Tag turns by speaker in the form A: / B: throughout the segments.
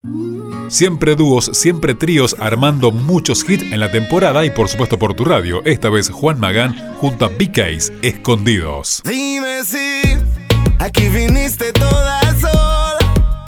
A: Siempre dúos, siempre tríos, armando muchos hits en la temporada y por supuesto por tu radio. Esta vez Juan Magán junto a B-Case, Escondidos.
B: Dime si aquí viniste toda sola.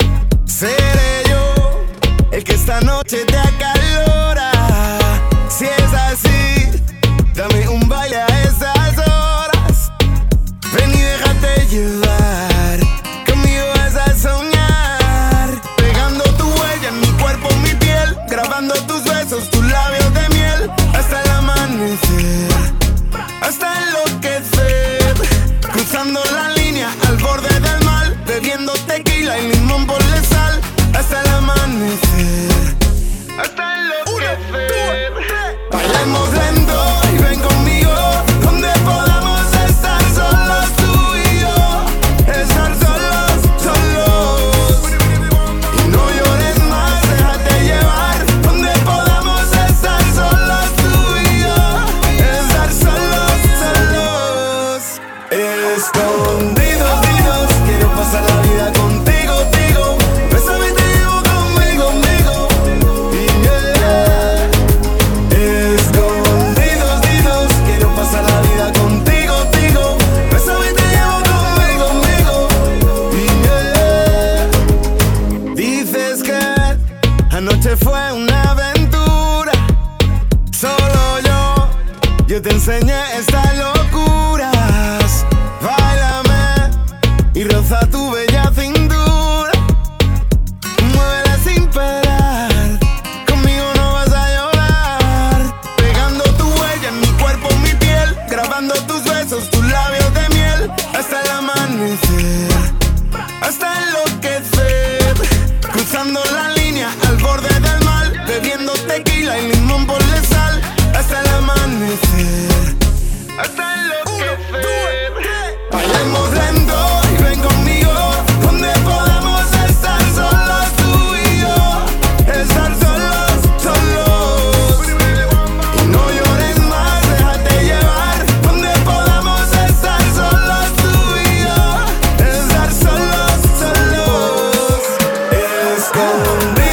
B: Seré yo el que esta noche te acalora. Si es así, dame un baile a esas horas. Ven y déjate llevar. Conmigo vas a soñar. Pegando tu huella en mi cuerpo, mi piel. Grabando tus besos, tus labios de miel. Hasta el amanecer, hasta enloquecer. Cruzando la línea al borde del mal. Bebiendo tequila y limón por la sal. Hasta el amanecer, hasta enloquecer. Bailemos lento y ven conmigo, donde podamos estar solos tú y yo. Estar solos, solos. Y no llores más, déjate llevar. Donde podamos estar solos tú y yo. Estar solos, solos. Escondidos, dinos, quiero pasar la vida contigo, digo. Bésame y te llevo conmigo, conmigo. Y yeah. Escondidos, dinos, quiero pasar la vida contigo, digo. Bésame y te llevo conmigo, conmigo. Y yeah. Dices que anoche fue una aventura. Solo yo te enseñé estas locuras. Báilame y roza tu bella cintura. Muévela sin parar, conmigo no vas a llorar. Pegando tu huella en mi cuerpo, mi piel. Grabando tus besos, tus labios de miel. Hasta el amanecer, hasta enloquecer. Cruzando la línea al borde del mal. Bebiendo tequila y limón por la sal. Hasta el amanecer, hasta enloquecer. Bailemos lento y ven conmigo, donde podamos estar solos tú y yo. Estar solos, solos. Y no llores más, déjate llevar. Donde podamos estar solos tú y yo. Estar solos, solos. Escondidos.